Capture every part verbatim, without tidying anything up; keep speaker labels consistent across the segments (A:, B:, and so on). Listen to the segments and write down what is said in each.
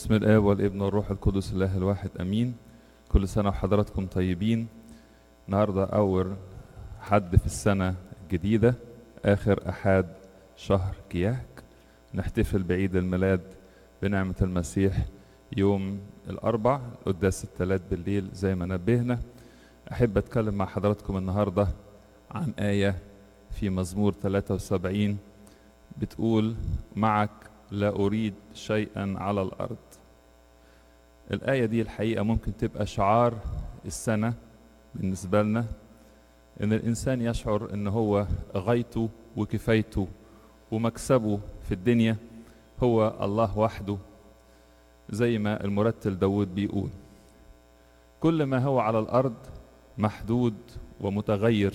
A: بسم الآب والابن والروح القدس الله الواحد أمين. كل سنة وحضراتكم طيبين. النهاردة أول حد في السنة الجديدة، آخر أحد شهر كياك، نحتفل بعيد الميلاد بنعمة المسيح يوم الأربع قداس الثلاث بالليل زي ما نبهنا. أحب أتكلم مع حضراتكم النهاردة عن آية في مزمور ثلاثة وسبعين بتقول: معك لا أريد شيئا على الأرض. الآية دي الحقيقة ممكن تبقى شعار السنة بالنسبة لنا، إن الإنسان يشعر إن هو غايته وكفايته ومكسبه في الدنيا هو الله وحده، زي ما المرتل داود بيقول: كل ما هو على الأرض محدود ومتغير،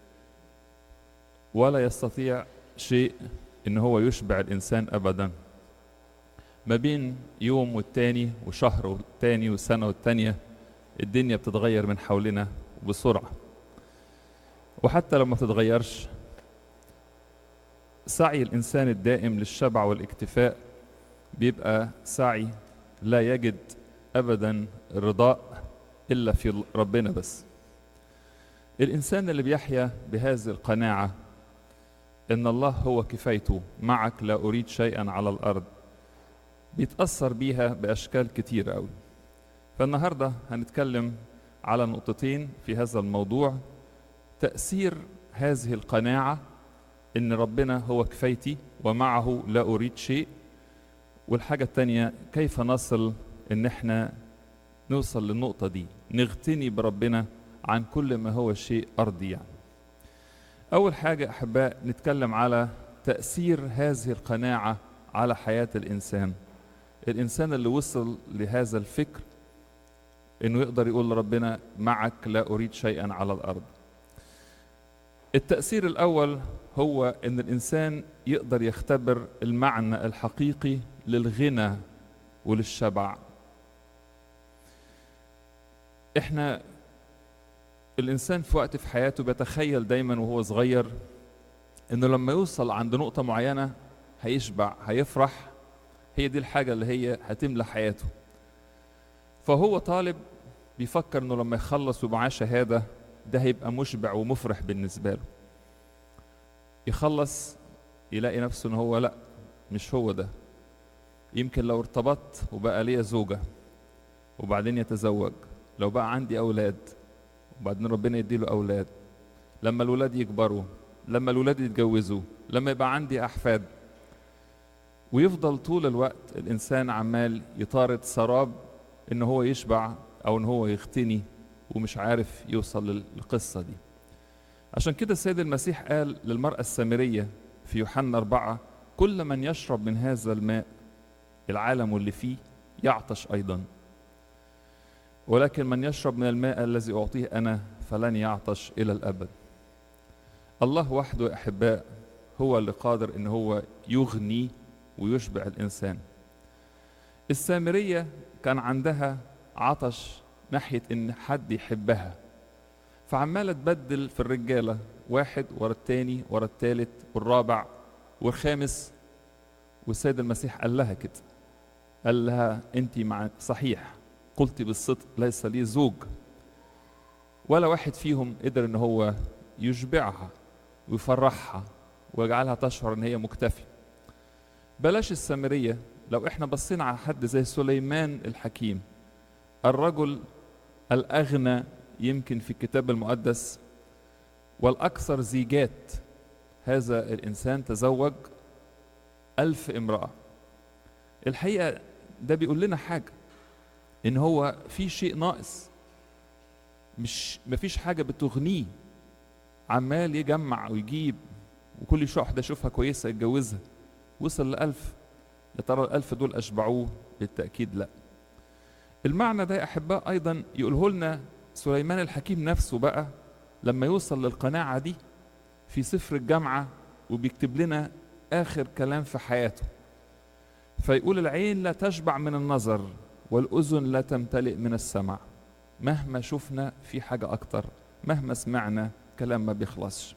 A: ولا يستطيع شيء إن هو يشبع الإنسان أبدا. ما بين يوم والتاني وشهر والتاني وسنة والتانية الدنيا بتتغير من حولنا بسرعة، وحتى لو ما بتتغيرش سعي الإنسان الدائم للشبع والاكتفاء بيبقى سعي لا يجد أبدا الرضاء إلا في ربنا بس. الإنسان اللي بيحيا بهذه القناعة إن الله هو كفايته، معك لا أريد شيئا على الأرض، بيتأثر بيها بأشكال كتير قوي. فالنهاردة هنتكلم على نقطتين في هذا الموضوع: تأثير هذه القناعة إن ربنا هو كفايتي ومعه لا أريد شيء، والحاجة التانية كيف نصل إن احنا نوصل للنقطة دي، نغتني بربنا عن كل ما هو شيء أرضي. يعني أول حاجة أحباء نتكلم على تأثير هذه القناعة على حياة الإنسان. الإنسان اللي وصل لهذا الفكر إنه يقدر يقول لربنا: معك لا أريد شيئا على الأرض. التأثير الأول هو إن الإنسان يقدر يختبر المعنى الحقيقي للغنى وللشبع. إحنا الإنسان في وقت في حياته بيتخيل دايما وهو صغير إنه لما يوصل عند نقطة معينة هيشبع هيفرح، هي دي الحاجة اللي هي هتملى حياته. فهو طالب بيفكر إنه لما يخلص ومعاه شهادة ده هيبقى مشبع ومفرح بالنسبة له. يخلص يلاقي نفسه إن هو لأ، مش هو ده. يمكن لو ارتبطت وبقى ليا زوجة وبعدين يتزوج، لو بقى عندي أولاد وبعدين ربنا يديله أولاد، لما الولاد يكبروا، لما الولاد يتجوزوا، لما يبقى عندي أحفاد، ويفضل طول الوقت الإنسان عمال يطارد سراب إن هو يشبع أو إن هو يغتني ومش عارف يوصل للقصة دي. عشان كده السيد المسيح قال للمرأة السامرية في يوحنا أربعة: كل من يشرب من هذا الماء العالم واللي فيه يعطش أيضا، ولكن من يشرب من الماء الذي أعطيه أنا فلن يعطش إلى الأبد. الله وحده يا أحباء هو اللي قادر إن هو يغني ويشبع الإنسان. السامرية كان عندها عطش ناحية إن حد يحبها، فعمالة تبدل في الرجالة، واحد ورا التاني ورا التالت والرابع والخامس. والسيد المسيح قال لها كده، قال لها: أنت مع صحيح قلتي بالصدق ليس لي زوج، ولا واحد فيهم قدر إن هو يشبعها ويفرحها ويجعلها تشعر إن هي مكتفية. بلاش السامرية، لو احنا بصينا على حد زي سليمان الحكيم، الرجل الأغنى يمكن في الكتاب المقدس والأكثر زيجات، هذا الإنسان تزوج ألف امرأة. الحقيقة ده بيقول لنا حاجة، إن هو في شيء ناقص، مش مفيش حاجة بتغنيه. عمال يجمع ويجيب، وكل شوية واحدة يشوفها كويسة يتجوزها، وصل لألف. يا ترى الألف دول أشبعوه؟ بالتأكيد لا. المعنى ده يا أحباء أيضا يقوله لنا سليمان الحكيم نفسه بقى لما يوصل للقناعة دي في سفر الجامعة، وبيكتب لنا آخر كلام في حياته. فيقول: العين لا تشبع من النظر والأذن لا تمتلئ من السمع. مهما شفنا في حاجة أكتر، مهما سمعنا كلام ما بيخلصش.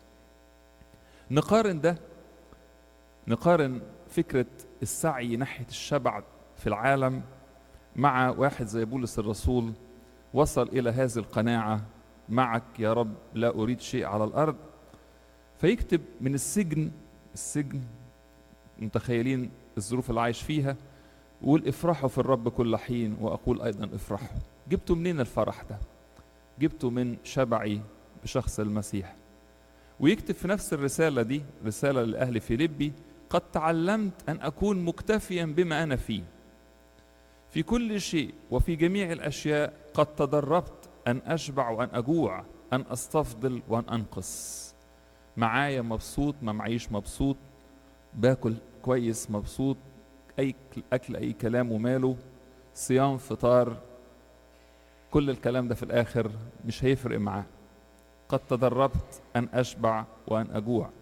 A: نقارن ده، نقارن فكرة السعي ناحية الشبع في العالم مع واحد زي بولس الرسول وصل إلى هذه القناعة: معك يا رب لا أريد شيء على الأرض. فيكتب من السجن السجن متخيلين الظروف اللي عايش فيها، وقول: افرحوا في الرب كل حين وأقول أيضا افرحوا. جبتوا منين الفرح ده؟ جبتوا من شبعي بشخص المسيح. ويكتب في نفس الرسالة دي، رسالة لأهل فيليبي: قد تعلمت أن أكون مكتفيا بما أنا فيه في كل شيء وفي جميع الأشياء، قد تدربت أن أشبع وأن أجوع، أن أستفضل وأن أنقص. معايا مبسوط، ما معيش مبسوط، باكل كويس مبسوط، أي أكل أي كلام وماله، صيام فطار، كل الكلام ده في الآخر مش هيفرق معاه. قد تدربت أن أشبع وأن أجوع.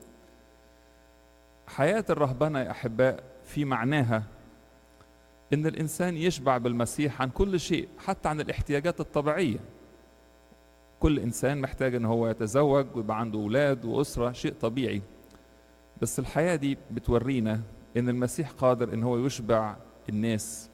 A: حياة الرهبنة يا أحباء في معناها إن الإنسان يشبع بالمسيح عن كل شيء، حتى عن الاحتياجات الطبيعية. كل إنسان محتاج إن هو يتزوج ويبقى عنده أولاد وأسرة، شيء طبيعي. بس الحياة دي بتورينا إن المسيح قادر إن هو يشبع الناس.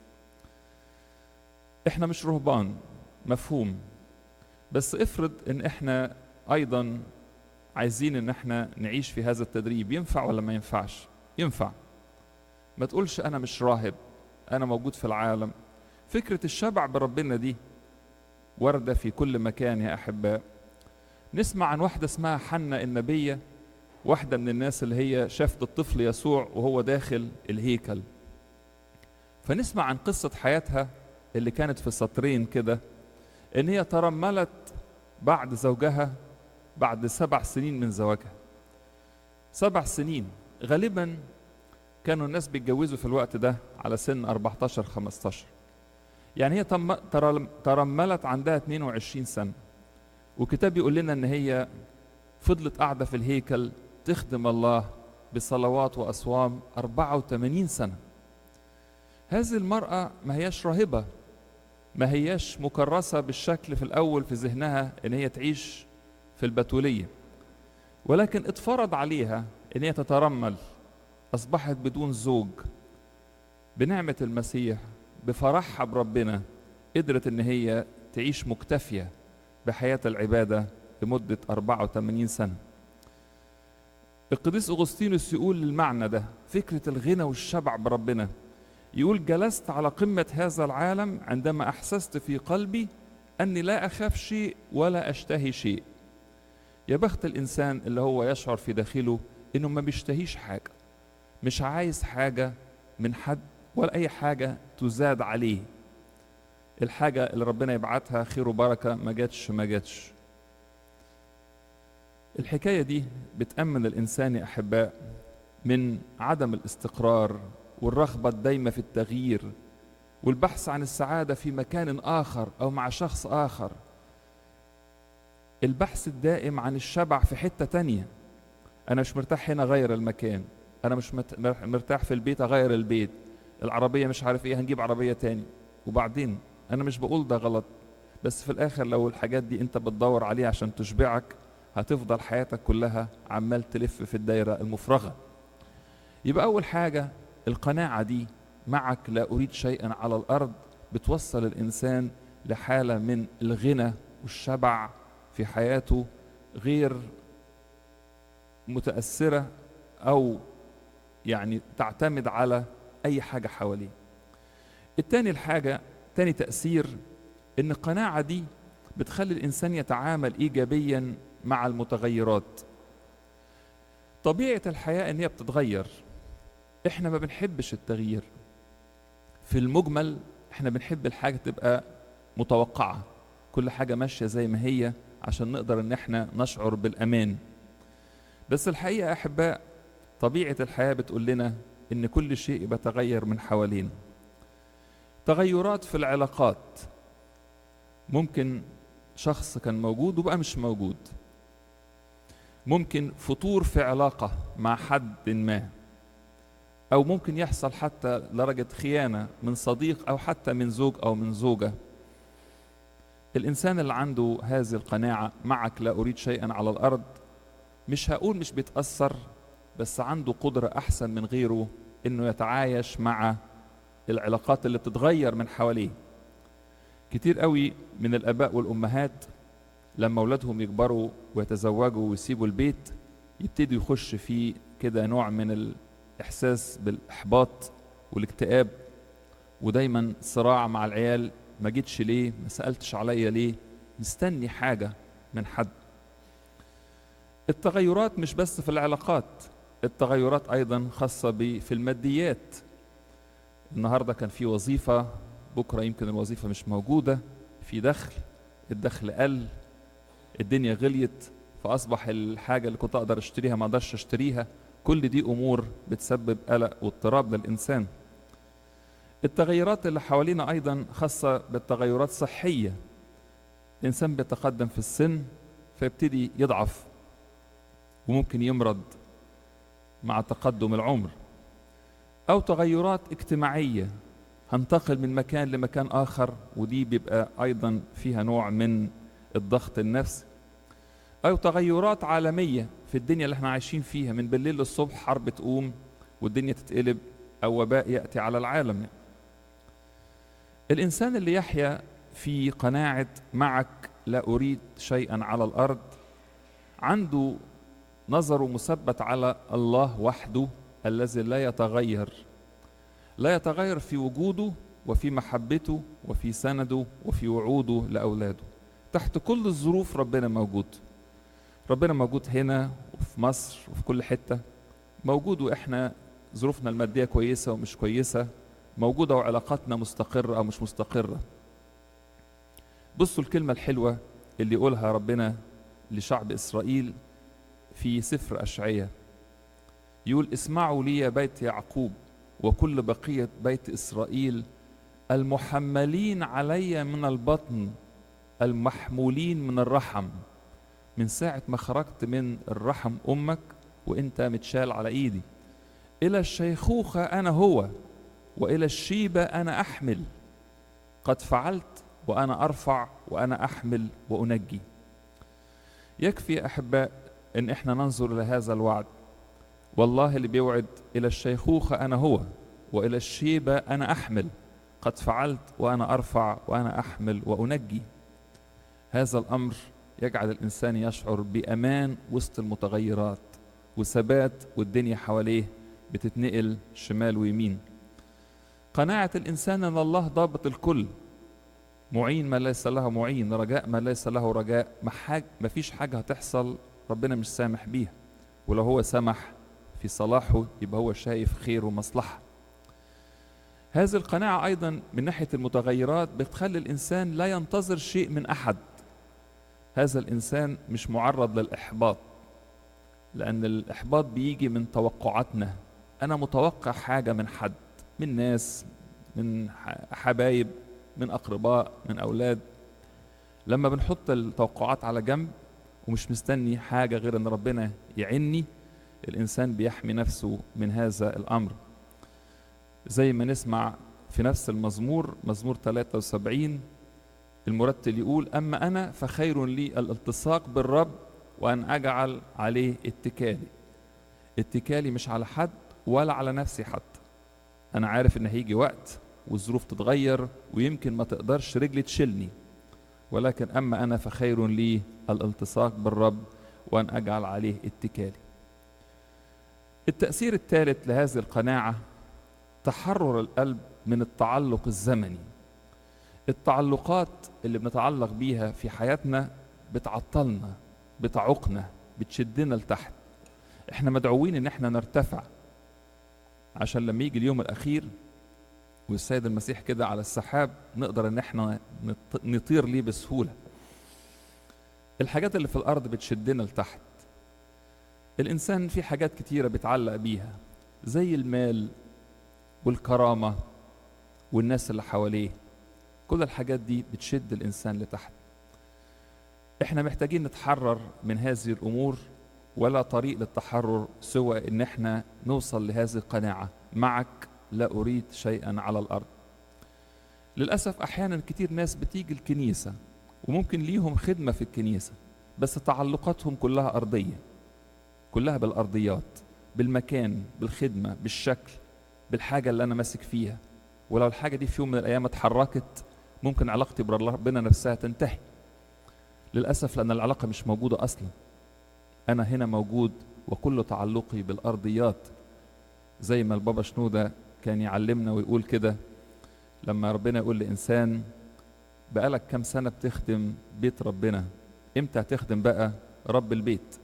A: إحنا مش رهبان، مفهوم، بس افرض إن إحنا أيضا عايزين إن إحنا نعيش في هذا التدريب، ينفع ولا ما ينفعش؟ ينفع. ما تقولش أنا مش راهب، أنا موجود في العالم. فكرة الشبع بربنا دي وردة في كل مكان يا أحباء. نسمع عن واحدة اسمها حنة النبية، واحدة من الناس اللي هي شافت الطفل يسوع وهو داخل الهيكل. فنسمع عن قصة حياتها اللي كانت في سطرين كده، إن هي ترملت بعد زوجها بعد سبع سنين من زواجها. سبع سنين، غالبا كانوا الناس بيتجوزوا في الوقت ده على سن أربعتاشر خمستاشر. يعني هي ترملت عندها اتنين وعشرين سنة، وكتاب يقول لنا ان هي فضلت قاعدة في الهيكل تخدم الله بصلوات وأصوام أربعة وثمانين سنة. هذه المرأة ما هياش راهبة، ما هياش مكرسة بالشكل في الأول في ذهنها ان هي تعيش في البتولية، ولكن اتفرض عليها ان هي تترمل. أصبحت بدون زوج، بنعمة المسيح بفرحها بربنا قدرت ان هي تعيش مكتفية بحياة العبادة لمدة أربعة وثمانين سنة. القديس أغسطينوس يقول المعنى ده، فكرة الغنى والشبع بربنا، يقول: جلست على قمة هذا العالم عندما أحسست في قلبي أني لا أخاف شيء ولا أشتهي شيء. يا بخت الإنسان اللي هو يشعر في داخله إنه ما بيشتهيش حاجة، مش عايز حاجة من حد ولا أي حاجة تزاد عليه. الحاجة اللي ربنا يبعتها خير وبركة، ما جاتش ما جاتش. الحكاية دي بتأمن الإنسان يا أحباء من عدم الاستقرار والرغبة الدايمة في التغيير والبحث عن السعادة في مكان آخر أو مع شخص آخر. البحث الدائم عن الشبع في حتة تانية. أنا مش مرتاح هنا، غير المكان. أنا مش مرتاح في البيت، أغير البيت. العربية مش عارف إيه، هنجيب عربية تاني. وبعدين أنا مش بقول ده غلط، بس في الآخر لو الحاجات دي أنت بتدور عليها عشان تشبعك، هتفضل حياتك كلها عمال تلف في الدايرة المفرغة. يبقى أول حاجة القناعة دي، معك لا أريد شيئا على الأرض، بتوصل الإنسان لحالة من الغنى والشبع في حياته، غير متأثرة أو يعني تعتمد على أي حاجة حواليه. التاني الحاجة تاني تأثير إن القناعة دي بتخلي الإنسان يتعامل إيجابيا مع المتغيرات. طبيعة الحياة إن هي بتتغير، إحنا ما بنحبش التغيير. في المجمل إحنا بنحب الحاجة تبقى متوقعة، كل حاجة ماشية زي ما هي عشان نقدر إن إحنا نشعر بالأمان. بس الحقيقة يا أحباء طبيعة الحياة بتقول لنا إن كل شيء بيتغير من حوالينا. تغيرات في العلاقات، ممكن شخص كان موجود وبقى مش موجود. ممكن فتور في علاقة مع حد ما، أو ممكن يحصل حتى درجة خيانة من صديق أو حتى من زوج أو من زوجة. الإنسان اللي عنده هذه القناعة، معك لا أريد شيئا على الأرض، مش هقول مش بيتأثر، بس عنده قدرة أحسن من غيره إنه يتعايش مع العلاقات اللي بتتغير من حواليه. كتير قوي من الآباء والأمهات لما أولادهم يكبروا ويتزوجوا ويسيبوا البيت يبتدوا يخش في كده نوع من الإحساس بالإحباط والاكتئاب، ودايما صراع مع العيال، ما جيتش ليه، ما سألتش عليا ليه، مستني حاجة من حد. التغيرات مش بس في العلاقات، التغيرات أيضا خاصة في الماديات. النهاردة كان في وظيفة، بكرة يمكن الوظيفة مش موجودة، في دخل، الدخل قل، الدنيا غليت، فأصبح الحاجة اللي كنت أقدر أشتريها ما أقدرش أشتريها. كل دي أمور بتسبب قلق واضطراب للإنسان. التغيرات اللي حوالينا أيضا خاصة بالتغيرات صحية. الإنسان بيتقدم في السن فيبتدي يضعف وممكن يمرض مع تقدم العمر، أو تغيرات اجتماعية، هنتقل من مكان لمكان آخر ودي بيبقى أيضا فيها نوع من الضغط النفسي، أو تغيرات عالمية في الدنيا اللي احنا عايشين فيها، من بالليل للصبح حرب تقوم والدنيا تتقلب أو وباء يأتي على العالم. الإنسان اللي يحيا في قناعة معك لا أريد شيئا على الأرض عنده نظره مثبت على الله وحده الذي لا يتغير، لا يتغير في وجوده وفي محبته وفي سنده وفي وعوده لأولاده. تحت كل الظروف ربنا موجود، ربنا موجود هنا وفي مصر وفي كل حتة موجود، وإحنا ظروفنا المادية كويسة ومش كويسة موجودة، وعلاقاتنا مستقرة أو مش مستقرة. بصوا الكلمة الحلوة اللي يقولها ربنا لشعب إسرائيل في سفر أشعياء، يقول اسمعوا لي يا بيت يعقوب وكل بقية بيت إسرائيل المحملين علي من البطن المحمولين من الرحم. من ساعة ما خرجت من الرحم أمك وإنت متشال على إيدي، إلى الشيخوخة أنا هو وإلى الشيبة أنا أحمل، قد فعلت وأنا أرفع وأنا أحمل وأنجي. يكفي أحباء إن إحنا ننظر لهذا الوعد، والله اللي بيوعد إلى الشيخوخة أنا هو وإلى الشيبة أنا أحمل، قد فعلت وأنا أرفع وأنا أحمل وأنجي. هذا الأمر يجعل الإنسان يشعر بأمان وسط المتغيرات وثبات، والدنيا حواليه بتتنقل شمال ويمين. قناعة الإنسان أن الله ضابط الكل، معين ما ليس له معين، رجاء ما ليس له رجاء، ما فيش حاجة هتحصل ربنا مش سامح بيها، ولو هو سمح في صلاحه يبقى هو شايف خير ومصلحة. هذه القناعة أيضا من ناحية المتغيرات بتخلي الإنسان لا ينتظر شيء من أحد. هذا الإنسان مش معرض للإحباط، لأن الإحباط بيجي من توقعاتنا. أنا متوقع حاجة من حد، من ناس، من حبايب، من أقرباء، من أولاد. لما بنحط التوقعات على جنب ومش مستني حاجة غير أن ربنا يعني، الإنسان بيحمي نفسه من هذا الأمر. زي ما نسمع في نفس المزمور، مزمور ثلاثة وسبعين، المرتل يقول أما أنا فخير لي الالتصاق بالرب وأن أجعل عليه اتكالي. اتكالي مش على حد ولا على نفسي حتى، أنا عارف إن هيجي وقت والظروف تتغير ويمكن ما تقدرش رجلي تشيلني، ولكن أما أنا فخير لي الالتصاق بالرب وأن أجعل عليه اتكالي. التأثير الثالث لهذه القناعة تحرر القلب من التعلق الزمني. التعلقات اللي بنتعلق بيها في حياتنا بتعطلنا، بتعوقنا، بتشدنا لتحت. احنا مدعوين ان احنا نرتفع عشان لما يجي اليوم الأخير والسيد المسيح كده على السحاب نقدر ان احنا نطير ليه بسهولة. الحاجات اللي في الأرض بتشدنا لتحت. الإنسان في حاجات كتيرة بيتعلق بيها زي المال والكرامة والناس اللي حواليه، كل الحاجات دي بتشد الإنسان لتحت. احنا محتاجين نتحرر من هذه الأمور، ولا طريق للتحرر سوى ان احنا نوصل لهذه القناعة، معك لا أريد شيئا على الأرض. للأسف أحيانا كتير ناس بتيجي الكنيسة وممكن ليهم خدمة في الكنيسة، بس تعلقاتهم كلها أرضية، كلها بالأرضيات، بالمكان، بالخدمة، بالشكل، بالحاجة اللي أنا ماسك فيها. ولو الحاجة دي في يوم من الأيام اتحركت ممكن علاقتي بربنا نفسها تنتهي للأسف، لأن العلاقة مش موجودة أصلا. أنا هنا موجود وكل تعلقي بالأرضيات، زي ما البابا شنودة كان يعلمنا ويقول كده لما ربنا يقول لإنسان بقالك كام سنة بتخدم بيت ربنا، إمتى هتخدم بقى رب البيت؟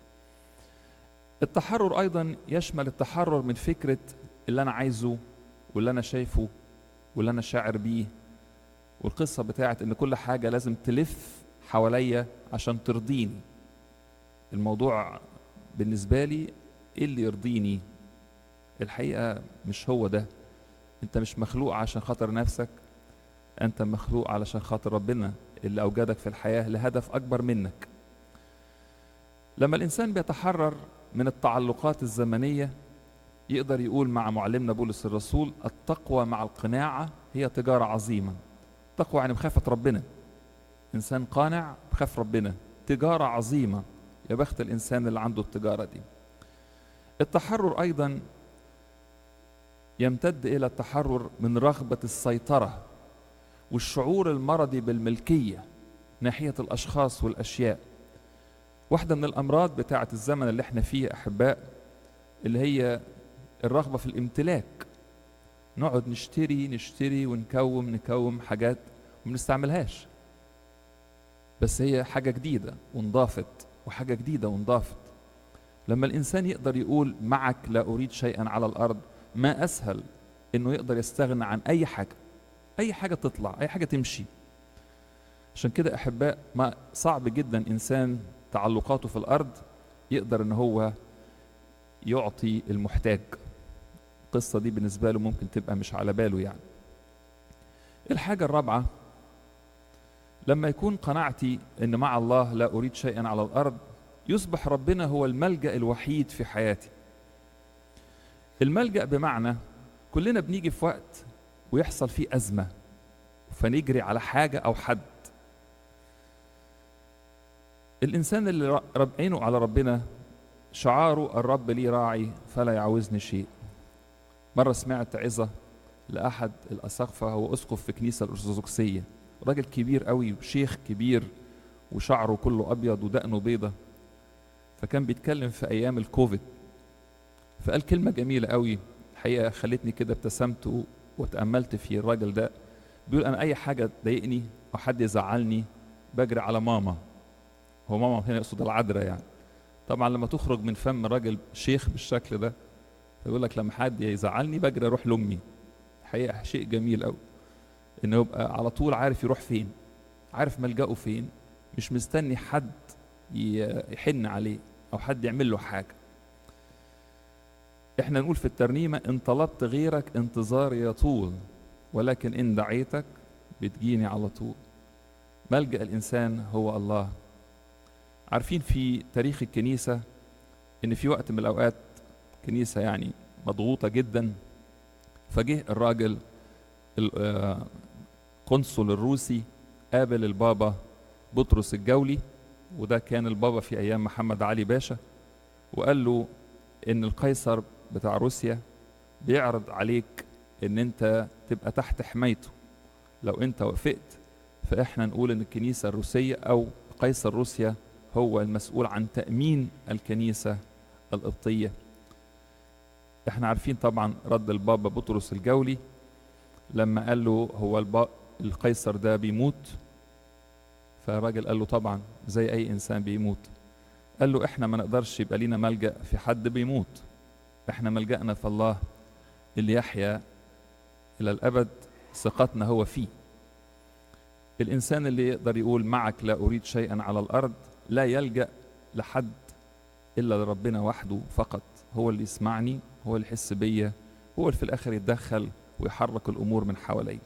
A: التحرر أيضا يشمل التحرر من فكرة اللي أنا عايزه واللي أنا شايفه واللي أنا شاعر بيه، والقصة بتاعت إن كل حاجة لازم تلف حواليا عشان ترضيني. الموضوع بالنسبة لي إيه اللي يرضيني؟ الحقيقة مش هو ده. أنت مش مخلوق عشان خاطر نفسك، أنت مخلوق علشان خاطر ربنا اللي أوجدك في الحياة لهدف أكبر منك. لما الإنسان بيتحرر من التعلقات الزمنية يقدر يقول مع معلمنا بولس الرسول: التقوى مع القناعة هي تجارة عظيمة. تقوى يعني بخافة ربنا، إنسان قانع بخاف ربنا، تجارة عظيمة. يا بخت الإنسان اللي عنده التجارة دي. التحرر أيضا يمتد إلى التحرر من رغبة السيطرة والشعور المرضي بالملكية ناحية الأشخاص والأشياء. واحدة من الأمراض بتاعة الزمن اللي احنا فيه أحباء اللي هي الرغبة في الامتلاك. نقعد نشتري نشتري ونكوم نكوم حاجات وما نستعملهاش، بس هي حاجة جديدة ونضافت وحاجة جديدة ونضافت. لما الإنسان يقدر يقول معك لا أريد شيئا على الأرض، ما أسهل إنه يقدر يستغنى عن أي حاجة، أي حاجة تطلع، أي حاجة تمشي. عشان كده أحباء ما صعب جدا إنسان تعلقاته في الأرض يقدر إن هو يعطي المحتاج. القصة دي بالنسبة له ممكن تبقى مش على باله يعني. الحاجة الرابعة، لما يكون قناعتي إن مع الله لا أريد شيئا على الأرض، يصبح ربنا هو الملجأ الوحيد في حياتي. الملجأ بمعنى كلنا بنيجي في وقت ويحصل فيه أزمة فنجري على حاجة أو حد. الإنسان اللي رب عينه على ربنا شعاره الرب لي راعي فلا يعوزني شيء. مرة سمعت عظة لأحد الأساقفة، هو أسقف في كنيسة الأرثوذكسية، راجل كبير قوي وشيخ كبير وشعره كله أبيض ودقنه بيضة، فكان بيتكلم في أيام الكوفيد، فقال كلمة جميلة قوي الحقيقة خلتني كده ابتسمت وتأملت في الراجل ده. بيقول أنا أي حاجة تضايقني أو حد يزعلني بجري على ماما. هو ماما هنا يقصد العذراء يعني. طبعا لما تخرج من فم راجل شيخ بالشكل ده فيقول لك لما حد يزعلني بجري أروح لأمي. الحقيقة شيء جميل قوي إنه يبقى على طول عارف يروح فين، عارف ملجأه فين، مش مستني حد يحن عليه أو حد يعمل له حاجة. إحنا نقول في الترنيمة: إن طلبت غيرك انتظاري يطول، ولكن إن دعيتك بتجيني على طول. ملجأ الإنسان هو الله. عارفين في تاريخ الكنيسة إن في وقت من الأوقات كنيسة يعني مضغوطة جدا، فجه الراجل القنصل الروسي قابل البابا بطرس الجولي، وده كان البابا في أيام محمد علي باشا، وقال له إن القيصر بتاع روسيا بيعرض عليك إن أنت تبقى تحت حمايته. لو أنت وافقت فإحنا نقول إن الكنيسة الروسية أو قيصر روسيا هو المسؤول عن تأمين الكنيسة القبطية. إحنا عارفين طبعا رد البابا بطرس الجولي لما قال له هو القيصر ده بيموت، فالراجل قال له طبعا زي أي إنسان بيموت. قال له إحنا ما نقدرش يبقى لينا ملجأ في حد بيموت، إحنا ملجأنا في الله اللي يحيا إلى الأبد، ثقتنا هو فيه. الإنسان اللي يقدر يقول معك لا أريد شيئا على الأرض لا يلجأ لحد إلا لربنا وحده فقط. هو اللي يسمعني، هو اللي يحس بيا، هو اللي في الآخر يتدخل ويحرك الأمور من حواليه.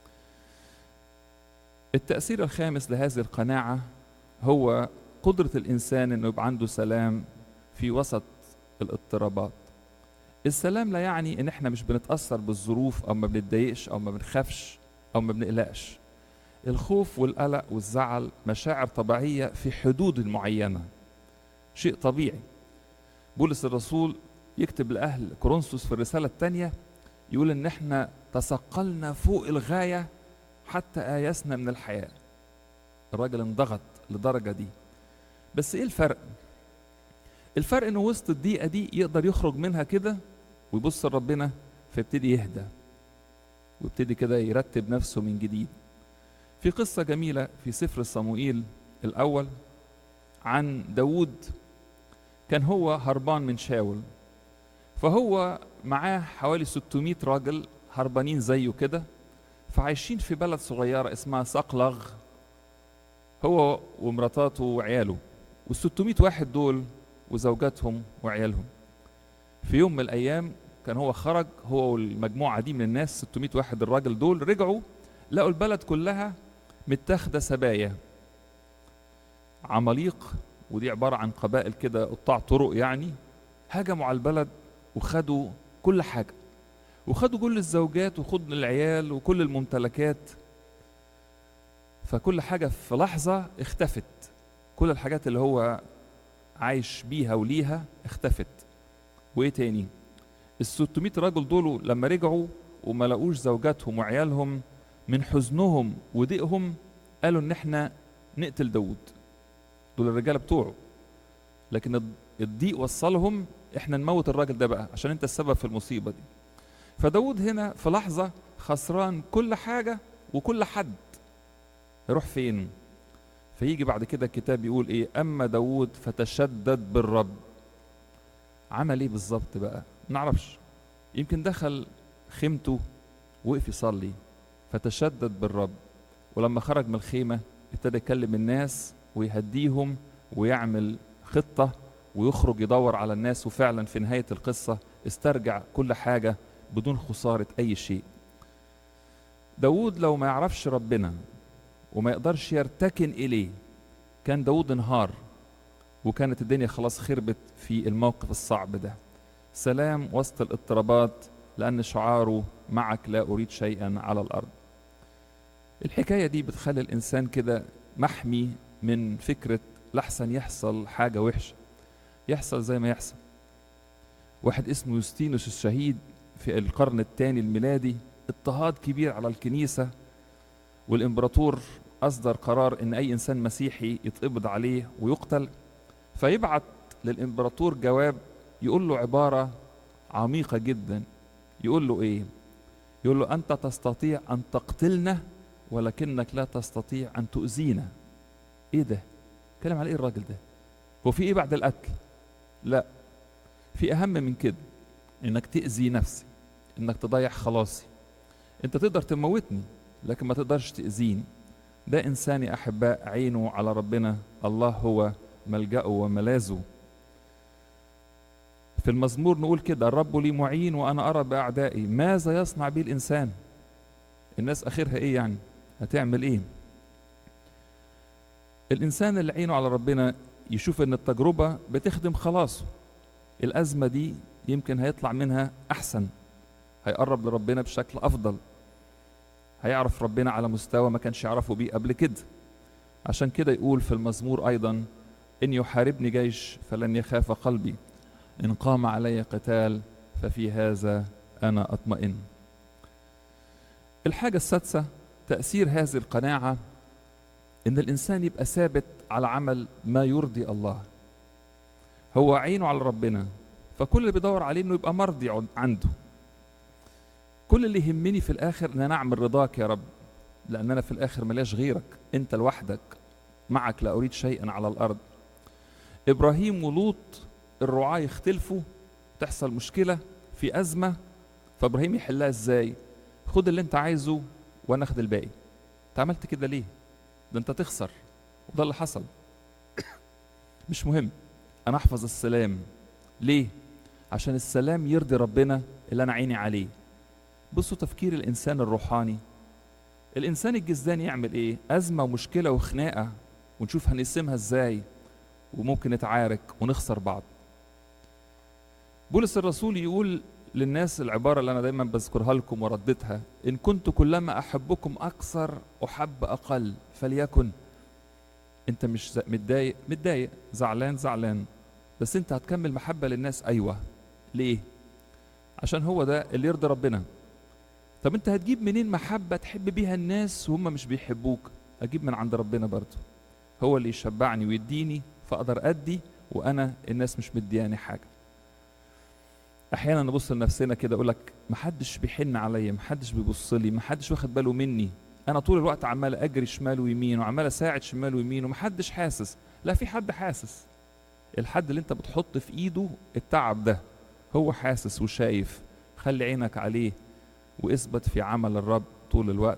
A: التأثير الخامس لهذه القناعة هو قدرة الإنسان أنه يبقى عنده سلام في وسط الاضطرابات. السلام لا يعني أن احنا مش بنتأثر بالظروف أو ما بنتضايقش أو ما بنخافش أو ما بنقلقش. الخوف والقلق والزعل مشاعر طبيعية في حدود معينة، شيء طبيعي. بولس الرسول يكتب لأهل كورنثوس في الرسالة الثانية يقول إن احنا تثقلنا فوق الغاية حتى آيسنا من الحياة. الراجل انضغط لدرجة دي. بس ايه الفرق؟ الفرق انه وسط الضيقة دي يقدر يخرج منها كده ويبص لربنا، فيبتدي يهدى ويبتدي كده يرتب نفسه من جديد. في قصة جميلة في سفر صموئيل الأول عن داود. كان هو هربان من شاول، فهو معاه حوالي ستمائة راجل هربانين زيه كده، فعايشين في بلد صغيرة اسمها صقلغ، هو ومراتاته وعياله، والستمائة واحد دول وزوجاتهم وعيالهم. في يوم من الأيام كان هو خرج هو والمجموعة دي من الناس، ستمائة واحد الراجل دول، رجعوا لقوا البلد كلها متاخدة سبايا. عماليق، ودي عبارة عن قبائل كده قطاع طرق يعني، هجموا على البلد وخدوا كل حاجة، وخدوا كل الزوجات وخدوا العيال وكل الممتلكات. فكل حاجة في لحظة اختفت، كل الحاجات اللي هو عايش بيها وليها اختفت. وايه تاني؟ الستمائة رجل دول لما رجعوا وما لقوش زوجاتهم وعيالهم، من حزنهم وضيقهم قالوا ان احنا نقتل داود. دول الرجاله بتوعه، لكن الضيق وصلهم احنا نموت الراجل ده بقى عشان انت السبب في المصيبه دي. فداود هنا في لحظه خسران كل حاجه وكل حد، يروح فين؟ فيجي بعد كده الكتاب يقول ايه؟ اما داود فتشدد بالرب. عمل ايه بالظبط بقى؟ نعرفش، يمكن دخل خيمته وقف يصلي فتشدد بالرب، ولما خرج من الخيمه ابتدى يكلم الناس ويهديهم ويعمل خطه ويخرج يدور على الناس، وفعلا في نهايه القصه استرجع كل حاجه بدون خساره اي شيء. داود لو ما يعرفش ربنا وما يقدرش يرتكن إليه كان داود انهار، وكانت الدنيا خلاص خربت في الموقف الصعب ده. سلام وسط الاضطرابات، لأن شعاره معك لا أريد شيئا على الأرض. الحكاية دي بتخلي الإنسان كده محمي من فكرة لحسن يحصل حاجة وحشة، يحصل زي ما يحصل. واحد اسمه يوستينوس الشهيد في القرن الثاني الميلادي، اضطهاد كبير على الكنيسة، والإمبراطور أصدر قرار إن أي إنسان مسيحي يتقبض عليه ويقتل. فيبعت للإمبراطور جواب يقول له عبارة عميقة جدا. يقول له إيه؟ يقول له أنت تستطيع أن تقتلنا ولكنك لا تستطيع أن تؤذينا. إيه ده؟ كلام على إيه الراجل ده؟ هو في إيه بعد القتل؟ لا، في أهم من كده، إنك تأذي نفسي، إنك تضيع خلاصي. أنت تقدر تموتني لكن ما تقدرش تأذيني. ده إنسان يا أحباء عينه على ربنا، الله هو ملجأه وملاذه. في المزمور نقول كده: الرب لي معين وأنا أرى بأعدائي، ماذا يصنع به الإنسان؟ الناس آخرها إيه يعني؟ هتعمل إيه؟ الإنسان اللي عينه على ربنا يشوف إن التجربة بتخدم خلاصه، الأزمة دي يمكن هيطلع منها أحسن، هيقرب لربنا بشكل أفضل، هيعرف ربنا على مستوى ما كانش يعرفه بيه قبل كده. عشان كده يقول في المزمور أيضا: إن يحاربني جيش فلن يخاف قلبي، إن قام علي قتال ففي هذا أنا أطمئن. الحاجة السادسة تأثير هذه القناعة، إن الإنسان يبقى ثابت على عمل ما يرضي الله. هو عينه على ربنا، فكل اللي بيدور عليه إنه يبقى مرضي عنده. كل اللي يهمني في الآخر إن أنا أعمل رضاك يا رب، لأن أنا في الآخر ملاش غيرك، أنت لوحدك، معك لا أريد شيئا على الأرض. إبراهيم ولوط الرعاة يختلفوا، تحصل مشكلة في أزمة، فإبراهيم يحلها إزاي؟ خد اللي أنت عايزه وأنا أخد الباقي. أنت عملت كده ليه؟ ده أنت تخسر، وده اللي حصل. مش مهم، أنا أحفظ السلام. ليه؟ عشان السلام يرضي ربنا اللي أنا عيني عليه. بصوا تفكير الإنسان الروحاني. الإنسان الجسداني يعمل إيه؟ أزمة ومشكلة وخناقة ونشوف هنقسمها إزاي، وممكن نتعارك ونخسر بعض. بولس الرسول يقول للناس العبارة اللي أنا دايما بذكرها لكم وردتها: إن كنت كلما أحبكم أكثر أحب أقل فليكن. أنت مش متضايق متضايق، زعلان زعلان، بس أنت هتكمل محبة للناس. أيوة، ليه؟ عشان هو ده اللي يرضي ربنا. طب انت هتجيب منين محبة تحب بيها الناس وهم مش بيحبوك؟ اجيب من عند ربنا برضه، هو اللي يشبعني ويديني فاقدر ادي، وانا الناس مش مدياني حاجة. احيانا نبص لنفسنا كده اقول لك محدش بيحن عليا، محدش بيبص لي، محدش واخد باله مني، انا طول الوقت عمال اجري شمال ويمين وعمال اساعد شمال ويمين ومحدش حاسس. لا، في حد حاسس. الحد اللي انت بتحط في ايده التعب ده هو حاسس وشايف. خلي عينك عليه واثبت في عمل الرب طول الوقت.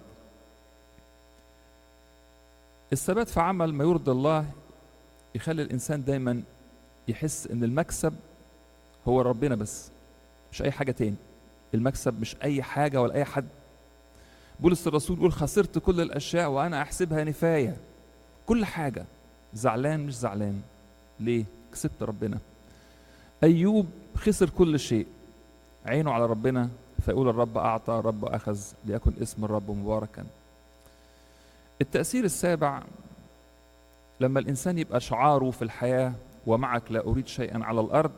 A: الثبات في عمل ما يرضي الله يخلي الانسان دايما يحس ان المكسب هو ربنا بس، مش اي حاجة تاني. المكسب مش اي حاجة ولا اي حد. بولس الرسول يقول خسرت كل الاشياء وانا احسبها نفاية. كل حاجة. زعلان مش زعلان، ليه؟ كسبت ربنا. ايوب خسر كل شيء، عينه على ربنا، فيقول الرب اعطى الرب اخذ، ليكن اسم الرب مباركا. التأثير السابع، لما الانسان يبقى شعاره في الحياة ومعك لا اريد شيئا على الارض،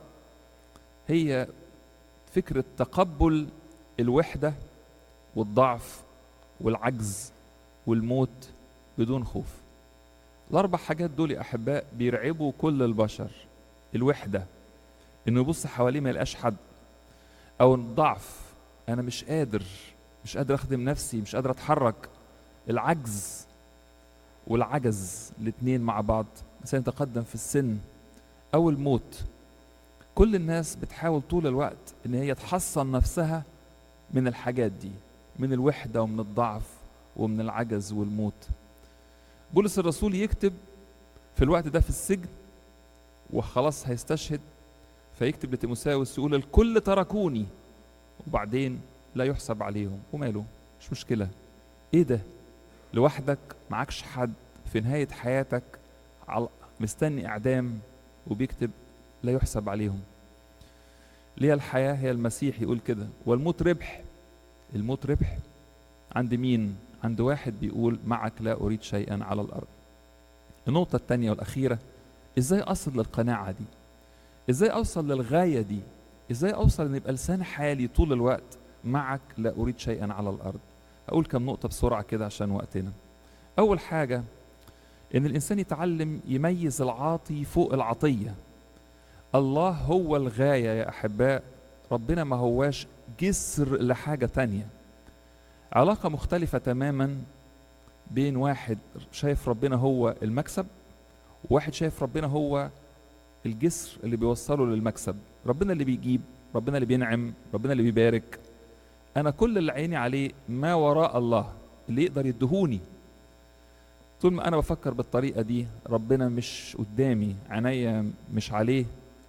A: هي فكرة تقبل الوحدة والضعف والعجز والموت بدون خوف. الاربع حاجات دول يا احباء بيرعبوا كل البشر. الوحدة، انه يبص حواليه ما يلقاش حد، او الضعف، انا مش قادر مش قادر اخدم نفسي، مش قادر اتحرك. العجز والعجز الاتنين مع بعض، الانسان يتقدم في السن. او الموت. كل الناس بتحاول طول الوقت ان هي تحصن نفسها من الحاجات دي، من الوحدة ومن الضعف ومن العجز والموت. بولس الرسول يكتب في الوقت ده في السجن وخلاص هيستشهد، فيكتب لتيموثاوس يقول الكل تركوني، وبعدين لا يحسب عليهم. وماله؟ مش مشكلة. ايه ده؟ لوحدك معكش حد في نهاية حياتك مستني اعدام، وبيكتب لا يحسب عليهم. ليه؟ الحياة هي المسيح، يقول كده، والموت ربح. الموت ربح عند مين؟ عند واحد بيقول معك لا أريد شيئا على الأرض. النقطة الثانية والأخيرة، إزاي أصل للقناعة دي؟ إزاي أوصل للغاية دي؟ إزاي أوصل أن يبقى لسان حالي طول الوقت معك لا أريد شيئا على الأرض؟ أقول كم نقطة بسرعة كده عشان وقتنا. أول حاجة، إن الإنسان يتعلم يميز العاطي فوق العطية. الله هو الغاية يا أحباء، ربنا ما هواش جسر لحاجة تانية. علاقة مختلفة تماما بين واحد شايف ربنا هو المكسب، وواحد شايف ربنا هو الجسر اللي بيوصله للمكسب. ربنا اللي بيجيب، ربنا اللي بينعم، ربنا اللي بيبارك. أنا كل اللي عيني عليه ما وراء الله اللي يقدر يدهوني. طول ما أنا بفكر بالطريقة دي، ربنا مش قدامي، عينيا مش عليه،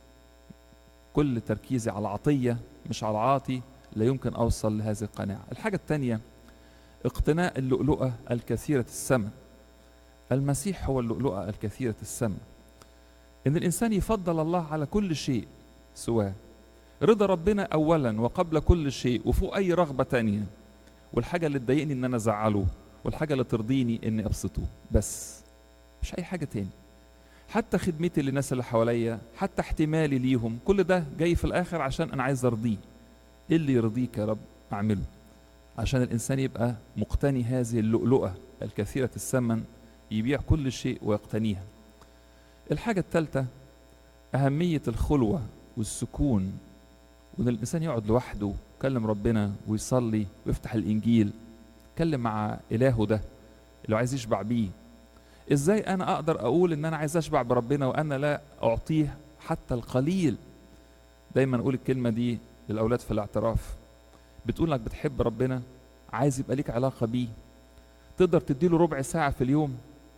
A: كل تركيزي على العطية مش على العاطي، لا يمكن أوصل لهذه القناعة. الحاجة الثانية، اقتناء اللؤلؤة الكثيرة الثمن. المسيح هو اللؤلؤة الكثيرة الثمن. إن الإنسان يفضل الله على كل شيء سواه. رضا ربنا أولا وقبل كل شيء وفوق أي رغبة تانية. والحاجة اللي تضايقني إن أنا أزعله، والحاجة اللي ترضيني إني أبسطه، بس مش أي حاجة تاني. حتى خدمتي للناس اللي حواليا، حتى احتمالي ليهم، كل ده جاي في الآخر عشان أنا عايز أرضيه. إيه اللي يرضيك يا رب أعمله، عشان الإنسان يبقى مقتني هذه اللؤلؤة الكثيرة الثمن، يبيع كل شيء ويقتنيها. الحاجة الثالثة، أهمية الخلوة والسكون، وإن الإنسان يقعد لوحده يكلم ربنا ويصلي ويفتح الإنجيل، يتكلم مع إلهه ده اللي عايز يشبع بيه. إزاي أنا أقدر أقول إن أنا عايز أشبع بربنا وأنا لا أعطيه حتى القليل؟ دايما أقول الكلمة دي للأولاد في الاعتراف. بتقول لك بتحب ربنا، عايز يبقى ليك علاقة بيه، تقدر تديله ربع ساعة في اليوم.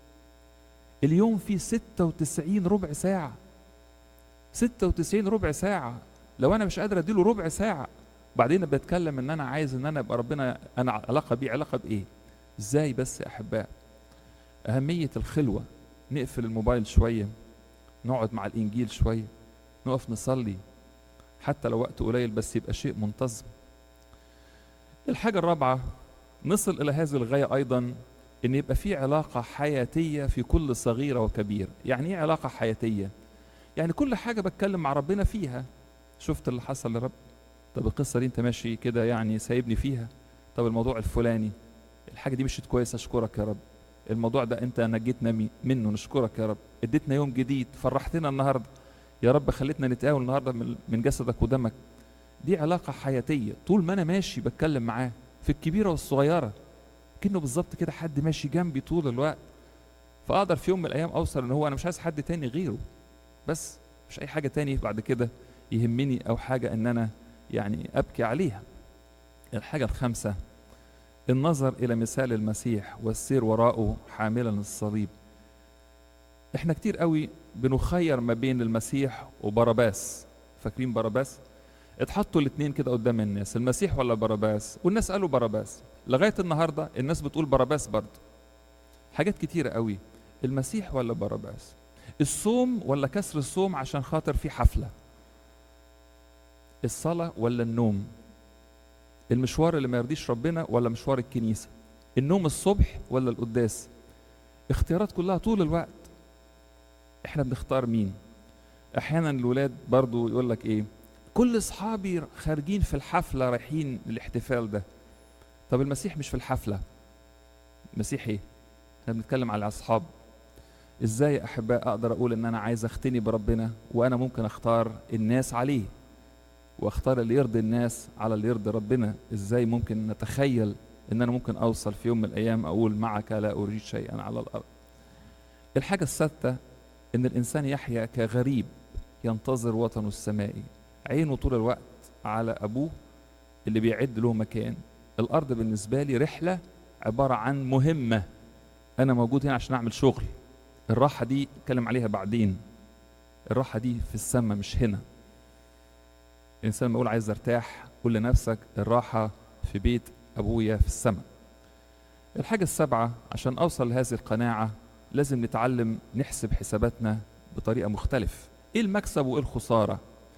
A: اليوم فيه ستة وتسعين ربع ساعة، ستة وتسعين ربع ساعة. لو أنا مش قادر أديله ربع ساعة، بعدين بتكلم إن أنا عايز إن أنا أبقى ربنا أنا علاقة بيه، علاقة بإيه؟ إزاي بس يا أحباء؟ أهمية الخلوة، نقفل الموبايل شوية، نقعد مع الإنجيل شوية، نقف نصلي حتى لو وقت قليل، بس يبقى شيء منتظم. الحاجة الرابعة، نصل إلى هذه الغاية أيضا، إن يبقى في علاقة حياتية في كل صغيرة وكبيرة. يعني إيه علاقة حياتية؟ يعني كل حاجة بتكلم مع ربنا فيها. شفت اللي حصل لرب؟ طب القصة دي أنت ماشي كده يعني سايبني فيها؟ طب الموضوع الفلاني الحاجة دي مشيت كويس، اشكرك يا رب. الموضوع ده انت نجيتنا مي- منه، نشكرك يا رب. اديتنا يوم جديد، فرحتنا النهارده يا رب، خليتنا نتقاول النهارده من من جسدك ودمك. دي علاقة حياتية طول ما انا ماشي بتكلم معاه في الكبيرة والصغيرة، كأنه بالظبط كده حد ماشي جنبي طول الوقت. فاقدر في يوم من الايام اوصل ان هو انا مش عايز حد تاني غيره، بس مش اي حاجة تاني بعد كده يهمني او حاجة ان انا يعني ابكي عليها. الحاجة الخامسة، النظر الى مثال المسيح والسير وراءه حاملا الصليب. احنا كتير قوي بنخير ما بين المسيح وبرباس. فاكرين برباس؟ اتحطوا الاثنين كده قدام الناس، المسيح ولا باراباس، والناس قالوا باراباس. لغايه النهارده الناس بتقول باراباس برضه. حاجات كتيره قوي، المسيح ولا باراباس، الصوم ولا كسر الصوم عشان خاطر في حفله، الصلاه ولا النوم، المشوار اللي ما يرضيش ربنا ولا مشوار الكنيسه، النوم الصبح ولا القداس. اختيارات كلها طول الوقت، احنا بنختار مين. احيانا الولاد برضو يقول لك ايه، كل اصحابي خارجين في الحفله رايحين للاحتفال ده. طب المسيح مش في الحفله، المسيح ايه؟ احنا بنتكلم على اصحاب. ازاي يا احباء اقدر اقول ان انا عايز اختني بربنا وانا ممكن اختار الناس عليه، واختار اللي يرضي الناس على اللي يرضي ربنا؟ ازاي ممكن نتخيل ان انا ممكن اوصل في يوم من الايام اقول معك لا اريد شيئا على الارض؟ الحاجه السادسه، ان الانسان يحيا كغريب ينتظر وطنه السمائي، عينه طول الوقت على ابوه اللي بيعد له مكان. الارض بالنسبه لي رحله عباره عن مهمه، انا موجود هنا عشان اعمل شغل. الراحه دي اتكلم عليها بعدين، الراحه دي في السماء مش هنا. الانسان لما يقول عايز ارتاح، قول لنفسك الراحه في بيت ابويا في السماء. الحاجه السابعه، عشان اوصل لهذه القناعه لازم نتعلم نحسب حساباتنا بطريقه مختلف. ايه المكسب وايه الخساره؟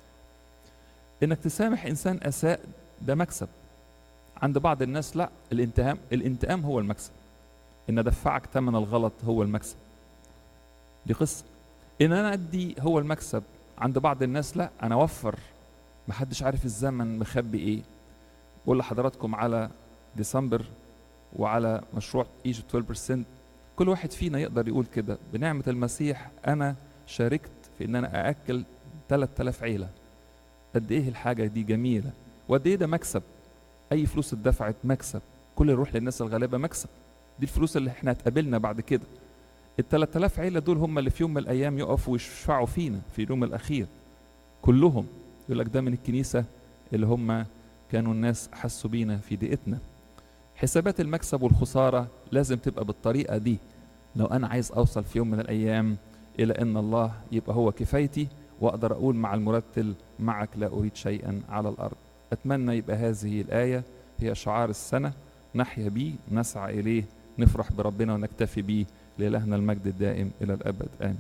A: انك تسامح انسان اساء ده مكسب. عند بعض الناس لا، الانتقام الانتقام هو المكسب، ان ادفعك ثمن الغلط هو المكسب. دي قصه. ان انا ادي هو المكسب. عند بعض الناس لا، انا اوفر، محدش عارف الزمن مخبي ايه. بقول لحضراتكم على ديسمبر وعلى مشروع ايجي اثناشر بالمية، كل واحد فينا يقدر يقول كده بنعمه المسيح انا شاركت في ان انا ااكل ثلاثة آلاف عيله. قد ايه الحاجه دي جميله، وقد ايه ده مكسب. اي فلوس اتدفعت مكسب، كل يروح للناس الغلابه مكسب. دي الفلوس اللي احنا هتقابلنا بعد كده. ال ثلاثة آلاف عيله دول هم اللي في يوم من الايام يقفوا ويشفعوا فينا في اليوم الاخير كلهم. يقول لك ده من الكنيسه اللي هم كانوا الناس حسوا بينا في ضيقتنا. حسابات المكسب والخساره لازم تبقى بالطريقه دي لو انا عايز اوصل في يوم من الايام الى ان الله يبقى هو كفايتي، واقدر اقول مع المرتل معك لا اريد شيئا على الارض. اتمنى يبقى هذه الايه هي شعار السنه، نحيا بيه، نسعى اليه، نفرح بربنا ونكتفي بيه. لإلهنا المجد الدائم الى الابد، امين.